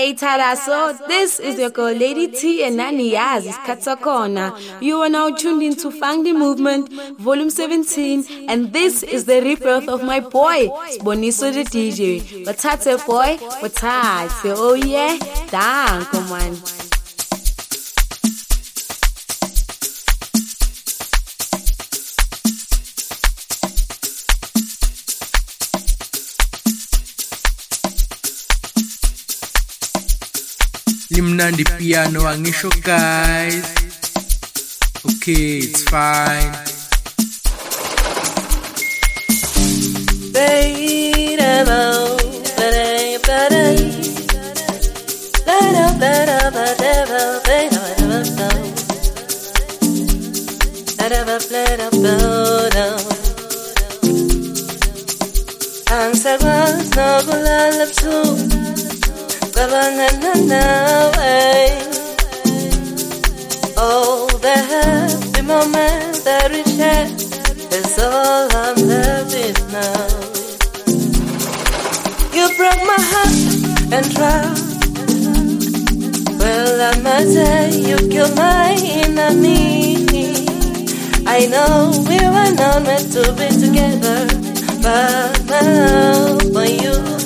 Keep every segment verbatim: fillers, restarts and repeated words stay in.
Hey Taraso, this is your girl Lady T and Nani Yaz, it's Katakona. You are now tuned into Fang the Movement, Volume seventeen, and this is the rebirth of my boy, Boniso the D J. But Tate boy, but Tate, oh yeah, damn, come on. Limnandi piano angisho guys. Okay, it's fine. Oh, the happy moment that we share is all I'm left with now. You broke my heart and tried. Well, I must say you killed my enemy. I know we were not meant to be together, but my love for you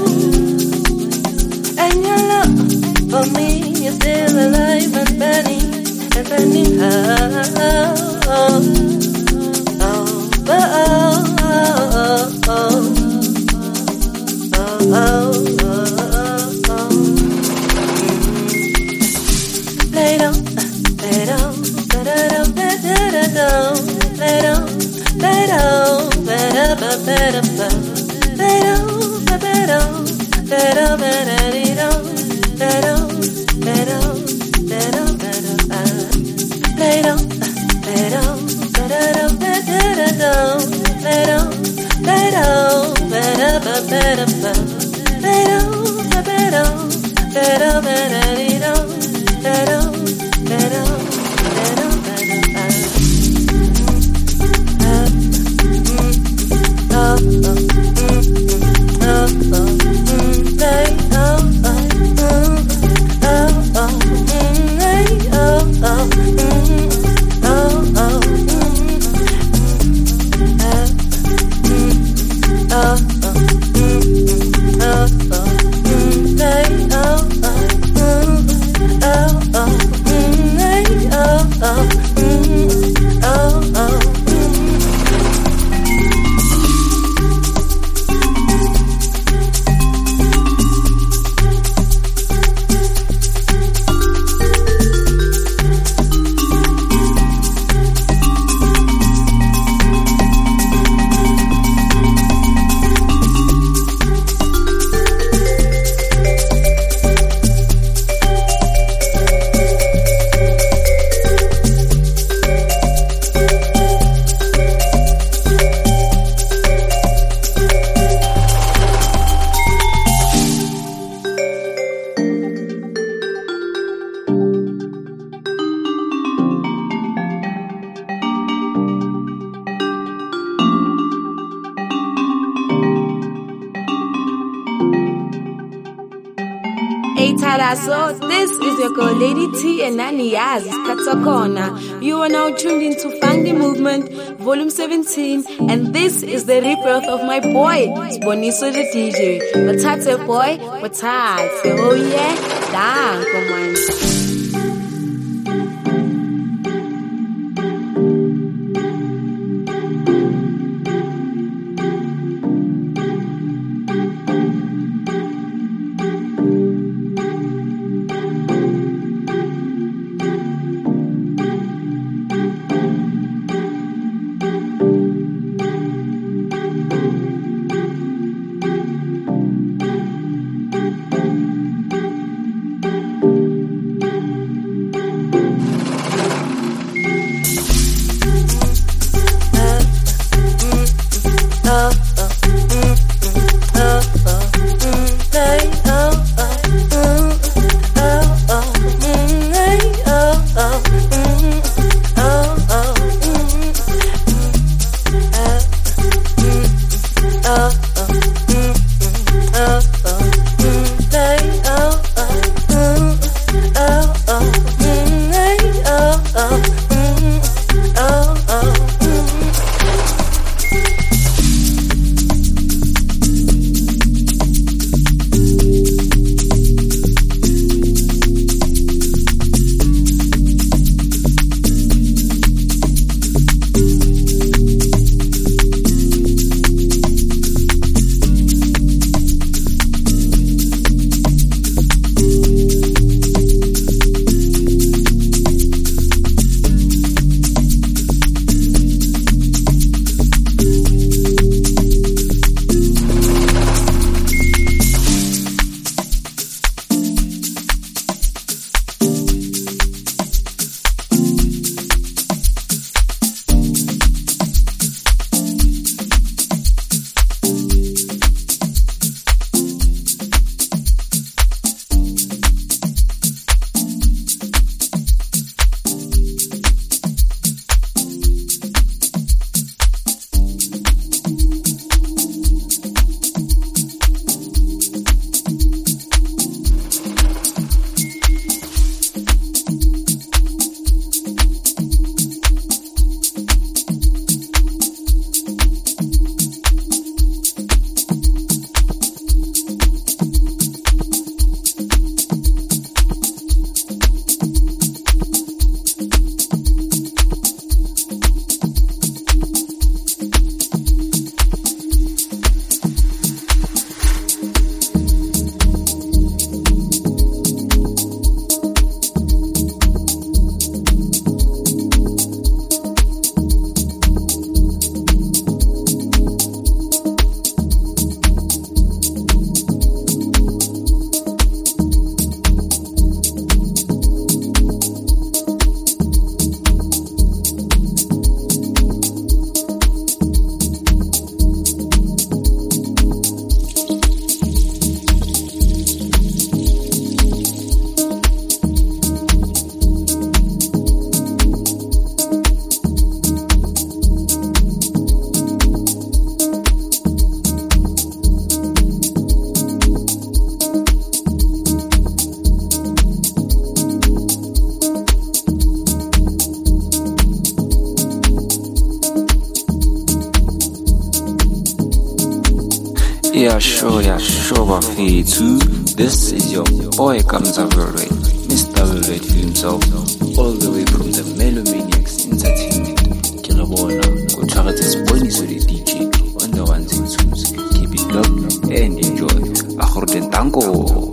and your love for me is still alive and burning, and burning hard. Oh, oh, oh, oh, oh, oh, oh, oh, oh. Lay down, lay down, lay down, lay down, lay down, lay down, lay down, lay down, lay down, lay down. Let up, let it on, let on, let on, let on, let on, let on, let on, let it on, let on, let on, let up, let up, let on, let on, let up, let it on, let on, let on, let on, let on, oh, oh, oh, oh. So this is your girl Lady T and Nani Yaz, it's Katakona. You are now tuned into Fang the Movement, Volume seventeen, and this is the rebirth of my boy, Boniso the D J. But Tate boy, but Tate, oh yeah, damn, come on. Yeah, sure, yeah, sure, bafethu. This is your boy Kamza Velvet, Mister Velvet himself, all the way from the Melomaniacs Entertainment. Kirabona, go target this bonny so the D J on the ones and twos. Keep it locked and enjoy. Akhorden tango.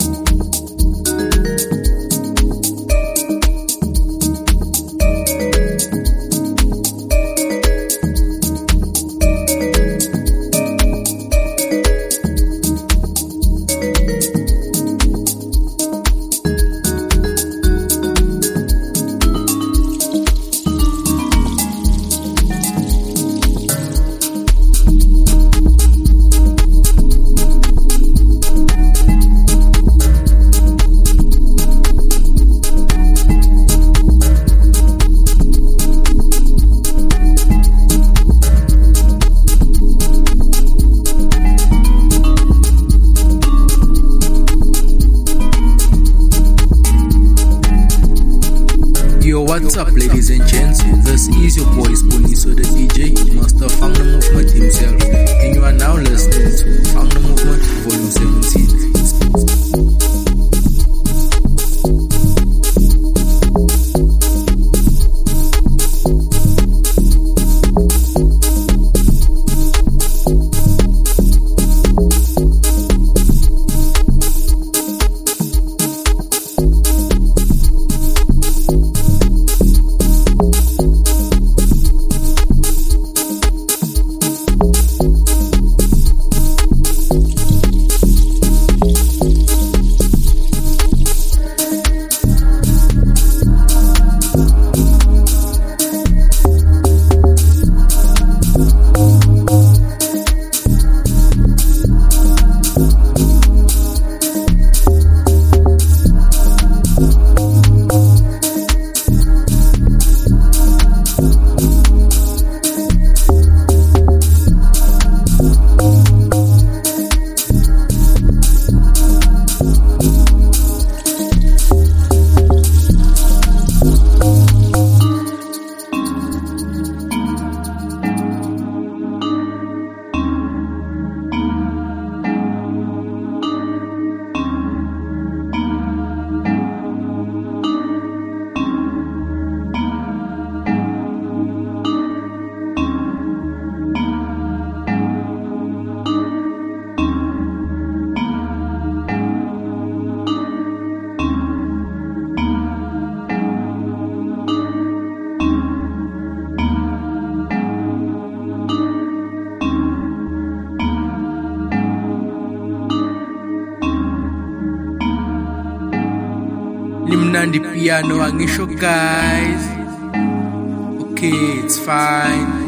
What's up, ladies and gents? This is your boy Sponiso the D J, Master Fang the Movement himself, and you are now listening to Fang the Movement Volume seventeen. Limnandi piano angisho guys. Okay, it's fine.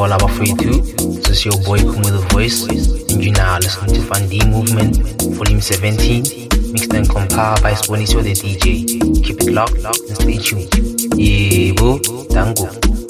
all abafowethu. This is your boy Kum with a voice, and you now listening to Fun D Movement, Volume seventeen, mixed and compiled by Sponiso the D J. Keep it locked and stay tuned. Yeah, boo, tango.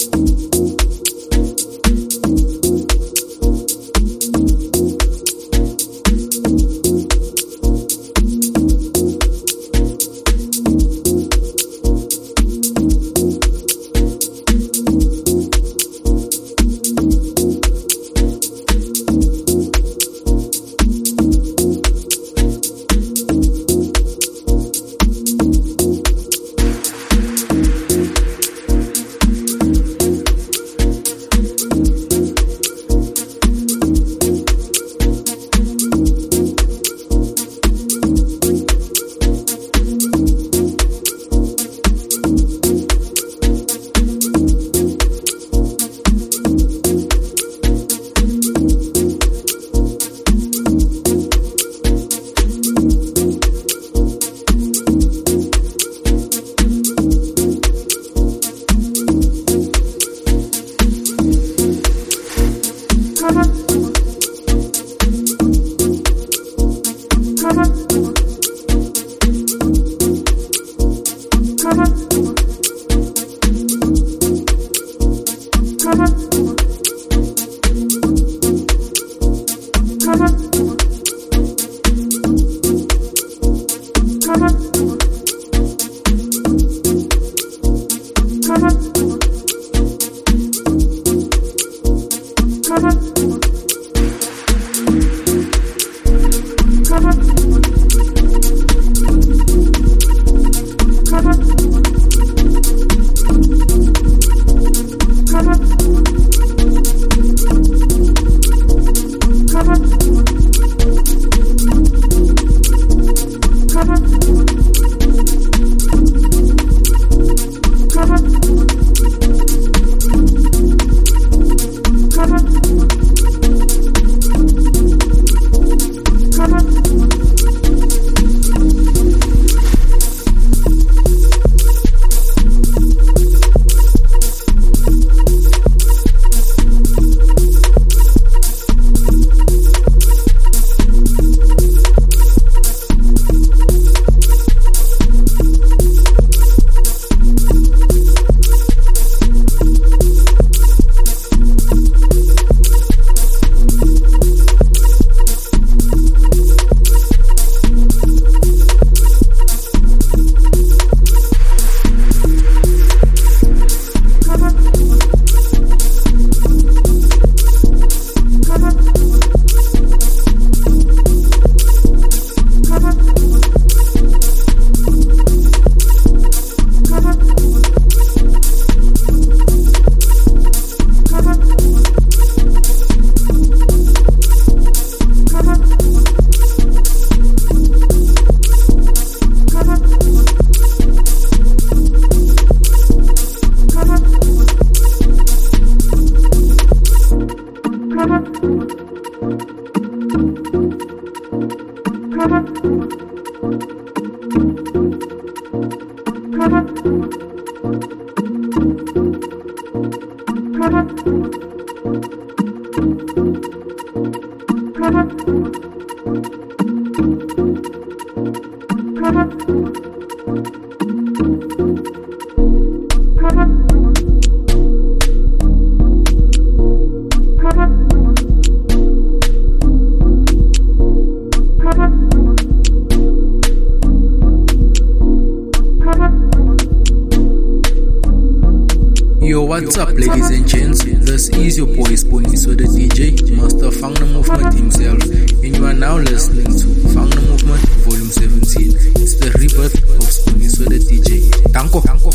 Yo, what's up, ladies and gents? This is your boy Sponiso the D J, master of Fang the Movement himself, and you are now listening to Fang the Movement Volume seventeen. It's the rebirth of Sponiso the D J. Danko, danko.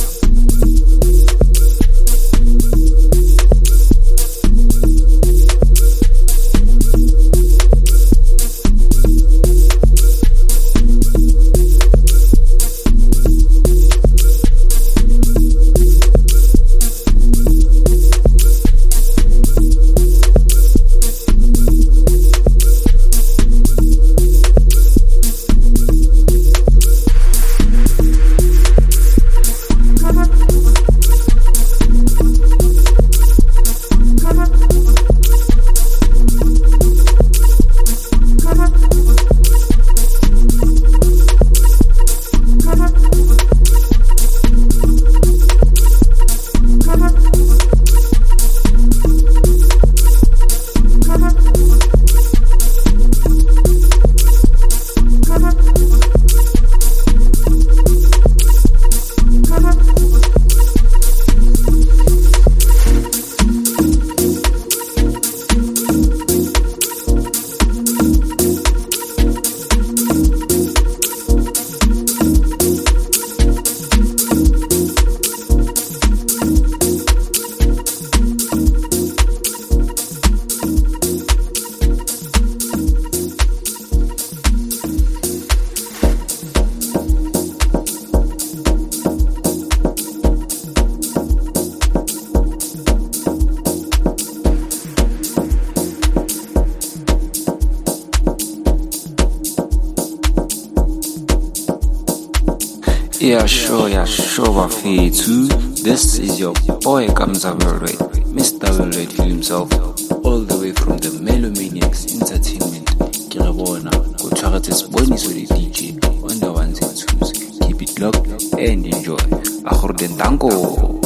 Yeah, sure, yeah, sure, Bafethu. This is your boy Kamza Worldwide, Mister Worldwide himself, all the way from the Melomaniacs Entertainment. Kirabona, go try this bonus with the D J on the ones and twos. Keep it locked and enjoy. Ahorden Tango.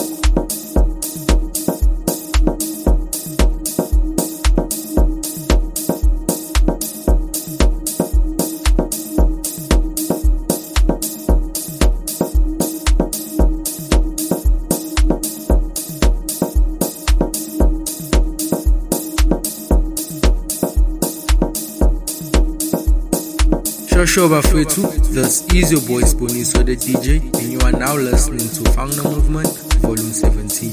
Sure, Bafethu. This is your boy Sponiso the D J, and you are now listening to Fang the Movement, Volume seventeen.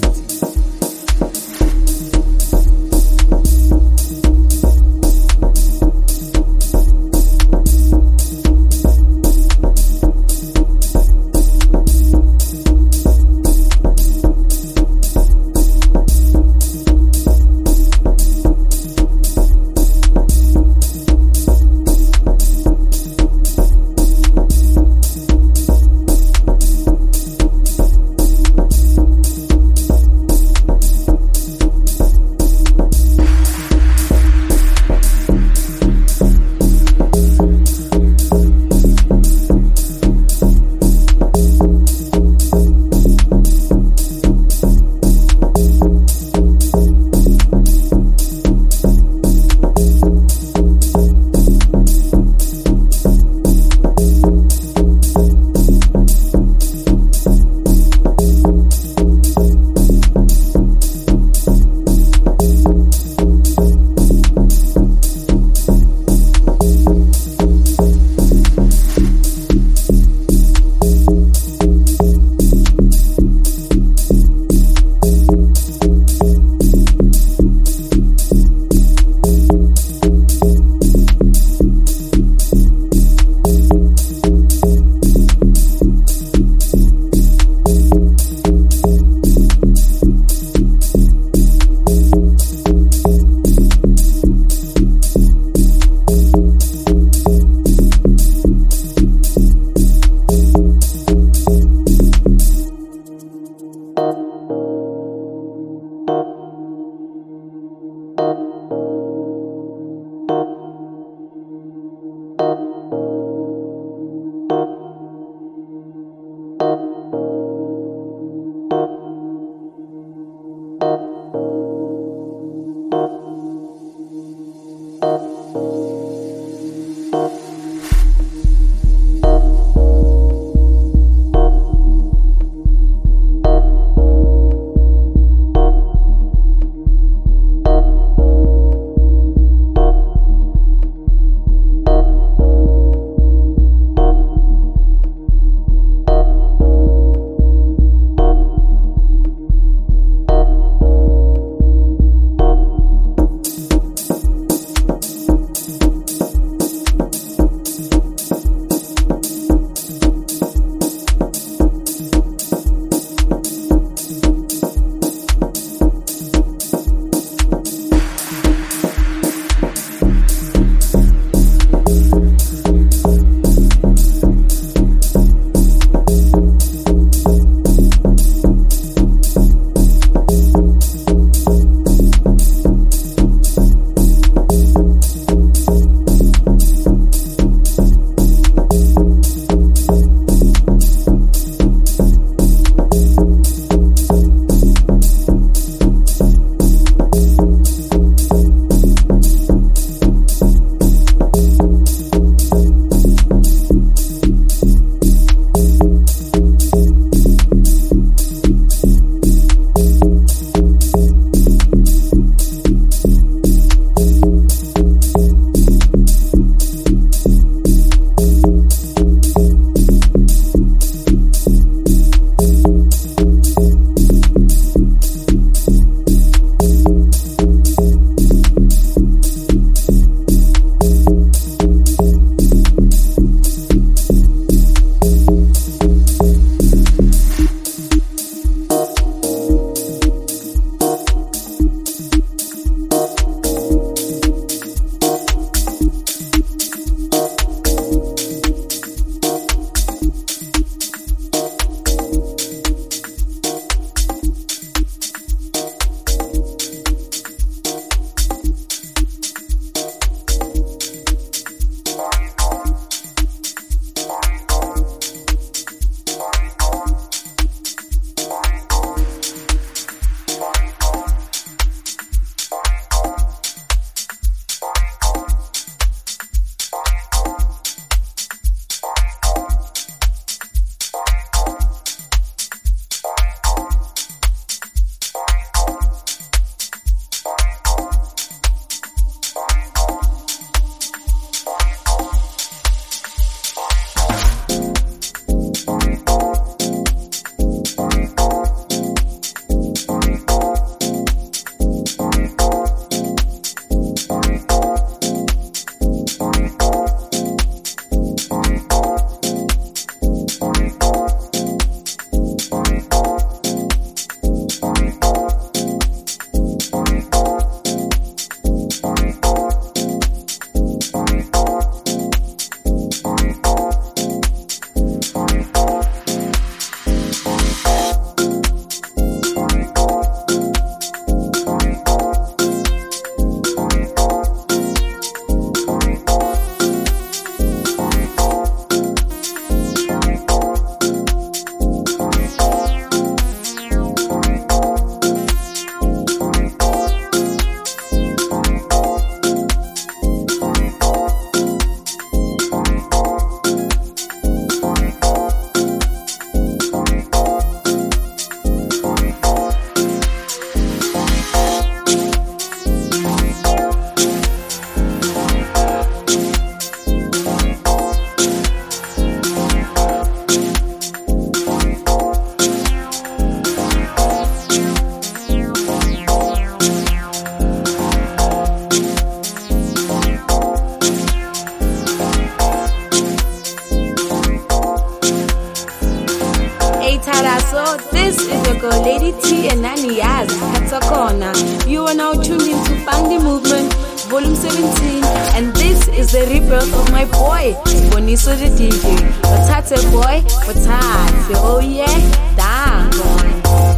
girl Lady T and Nani Yaz, Katakona. You are now tuned into Fang the Movement, Volume seventeen, and this is the rebirth of my boy, Boniso the D J. Batate boy, batate, oh yeah, damn boy.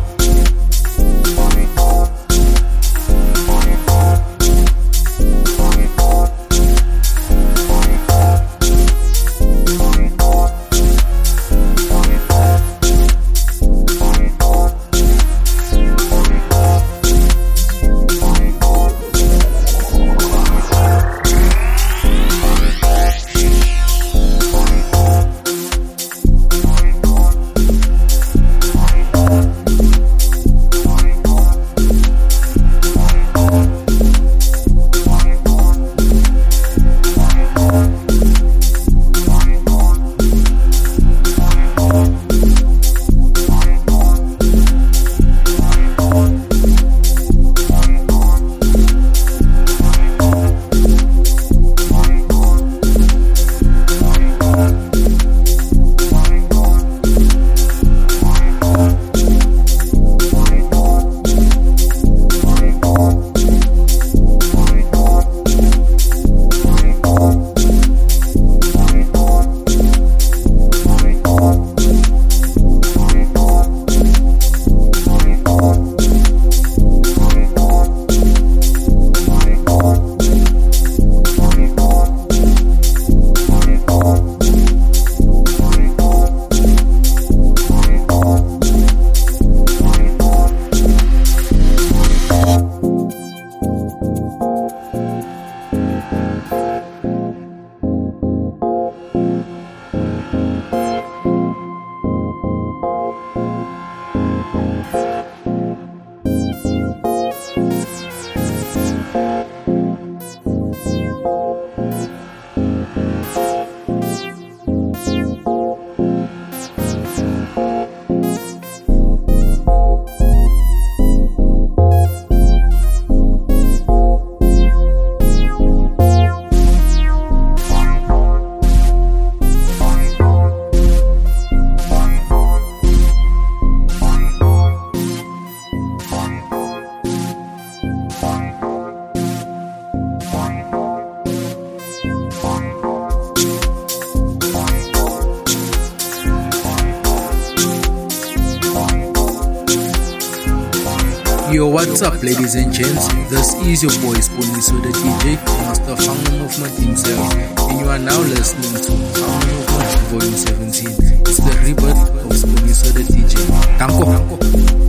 Yo, what's up, ladies and gents? This is your boy Sponiso the D J, Master Fang the Movement himself, and you are now listening to Fang the Movement Volume seventeen. It's the rebirth of Sponiso the D J. Danko, danko.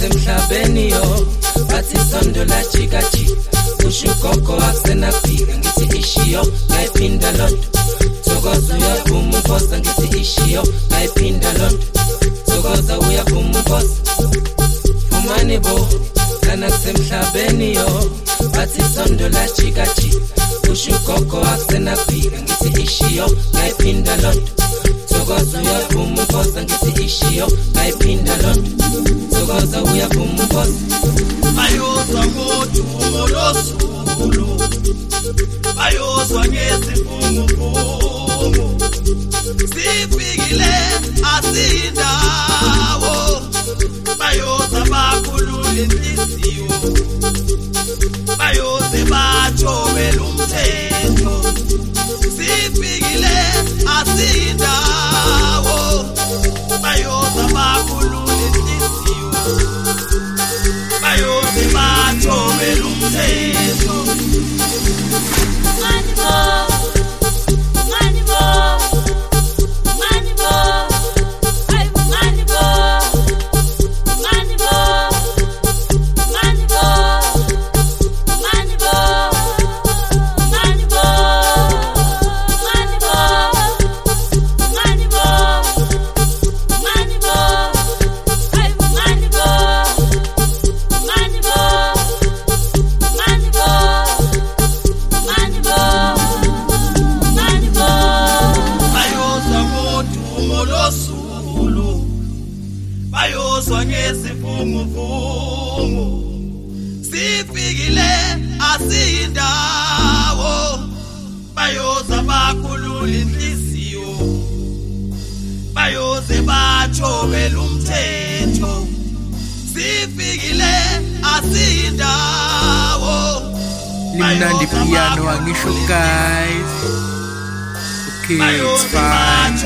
nasemhlabeni yo bathi sondo la jika jika usho gogo akusena fika ngithi ishiyo ngayiphinda lonto Sokoza uyaphuma umposa ngithi ishiyo ngayiphinda lonto Sokoza uyaphuma umposa Fumani bo lana kusemhlabeni yo bathi sondo la jika jika usho gogo akusena fika ngithi ishiyo ngayiphinda lonto Sokoza uyaphuma umposa ngithi ishiyo ngayiphinda lonto Sokoza uyaphuma umposa Ayozwa ngodumo losulu Ayozwa ngesifungufungu Sifikile asindawo Bayozwa bakhulula inhliziyo Bayoze bajobela umthetho Sifikile asindawo Bayozwa bakhulula inhliziyo Bayoze bajobela umthetho Money more, money more, money more, money more, money more, money more, money more, money more, money more, money more, money more, money Bayozwa ngesifungufungu Sifikile asindawo Bayoza bakhulula inhliziyo Bayoze bajobela umthetho Sifikile asindawo Limnandi piano angisho guys Okay, it's fine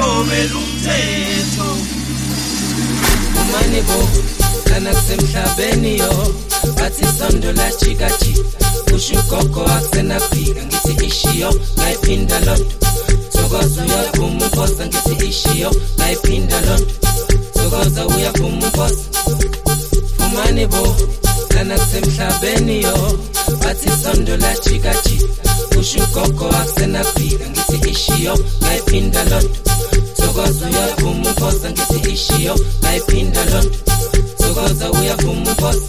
Fumani bo lana kusemhlabeni yo bathi sondo la jika jika usho gogo akusena fika ngithi ishiyo ngayiphinda lonto Sokoza uyaphuma umposa ngithi ishiyo ngayiphinda lonto Sokoza uyaphuma umposa Fumani bo lana kusemhlabeni yo bathi sondo la jika jika usho gogo akusena fika ngithi ishiyo ngayiphinda lonto Sokoza uyaphuma umposa ngithi ishiyo ngayiphinda lonto Sokoza uyaphuma umposa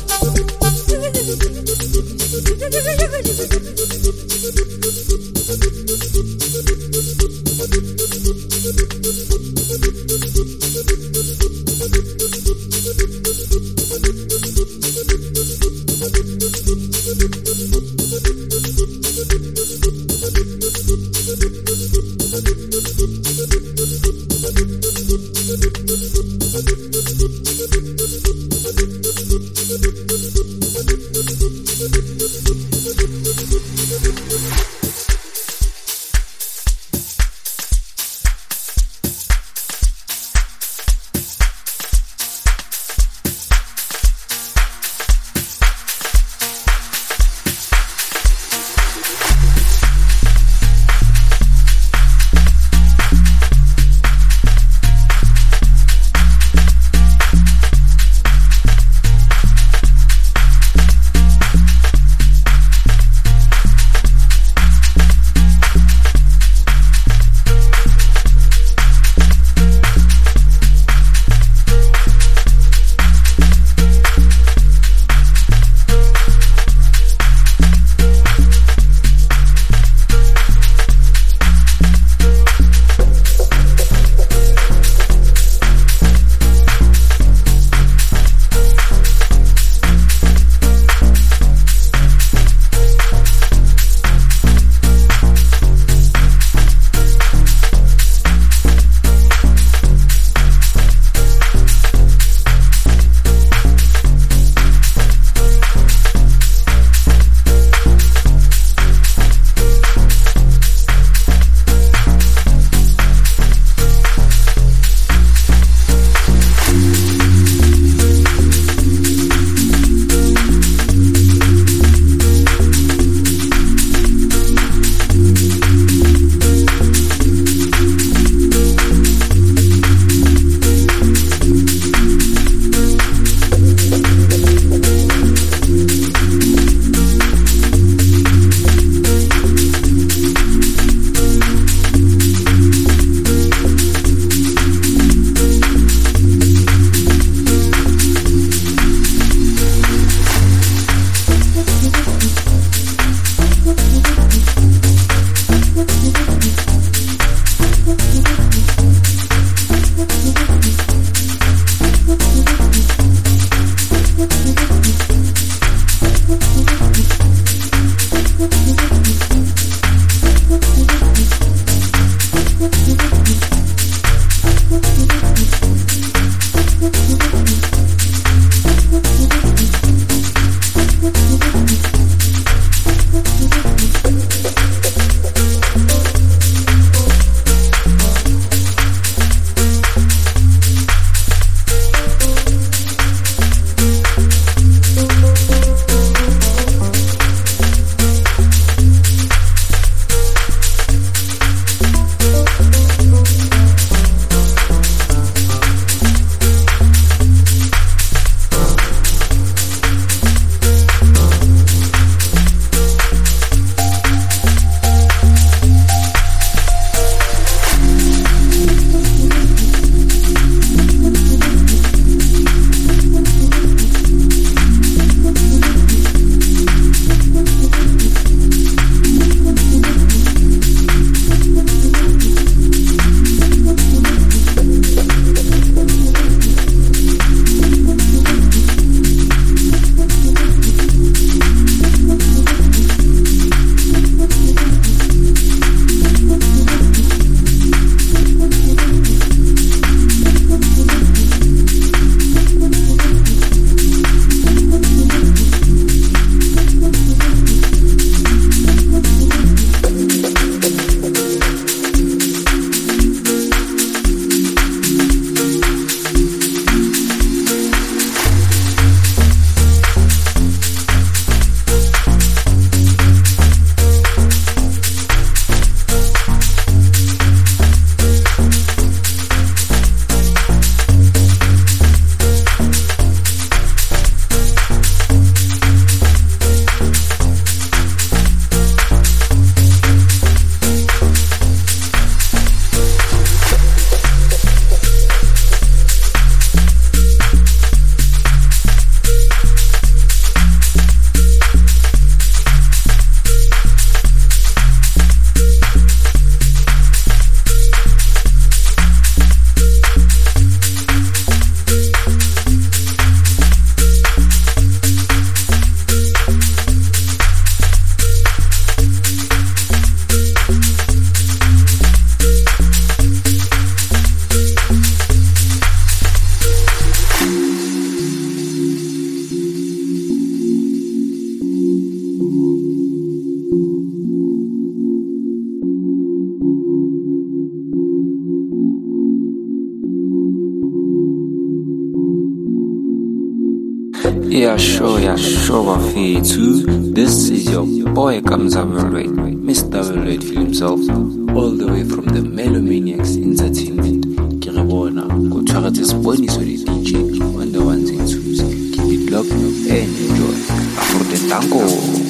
Yeah, sure, yeah, sure, Bafethu. This is your boy Kamza Worldwide, Mister Worldwide Feel himself, all the way from the Melomaniacs Entertainment. Kirabona, go target this body so the D J on the ones and twos. Keep it locked and enjoy. After the tango.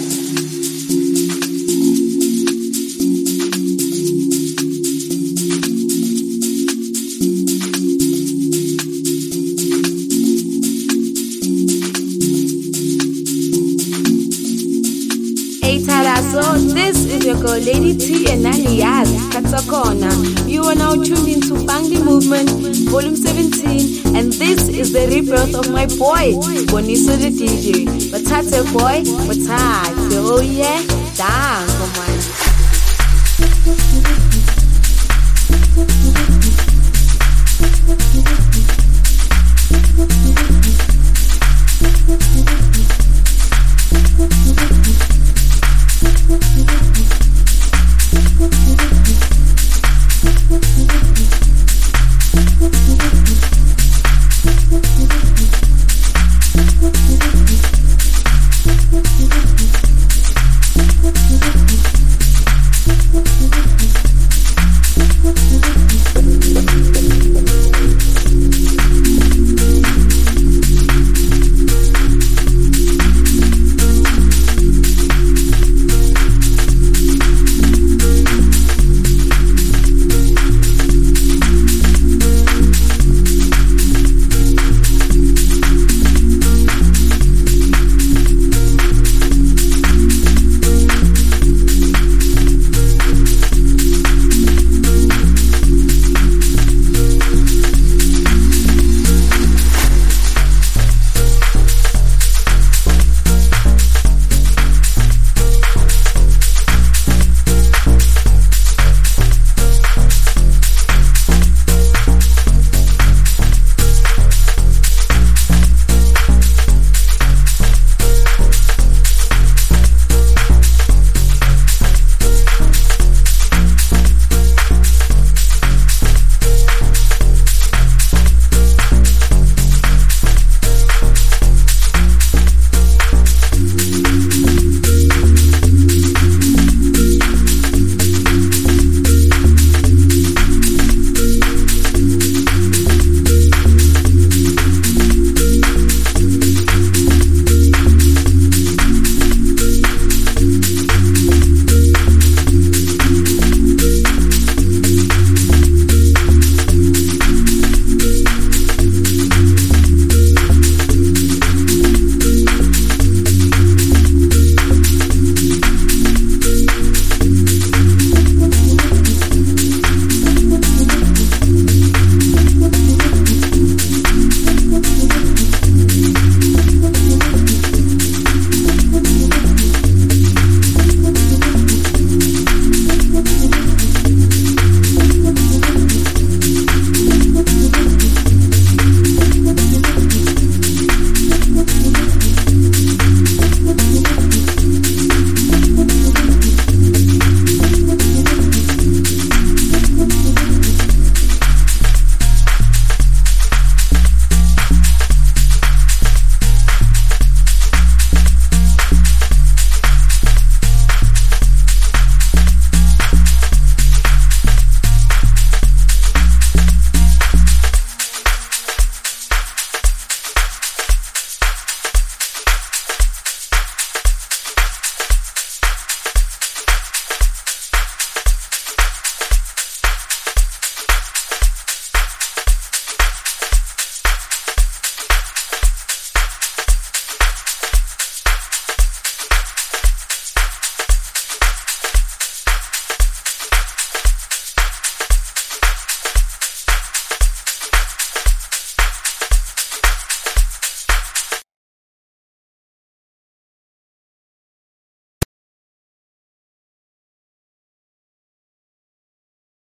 So this is your girl Lady T and Nani Yaz, Katsakona. You are now tuned into Fangdi Movement, Volume seventeen, and this is the rebirth of my boy, Boniso the D J. Batate boy, batate, oh yeah, dance.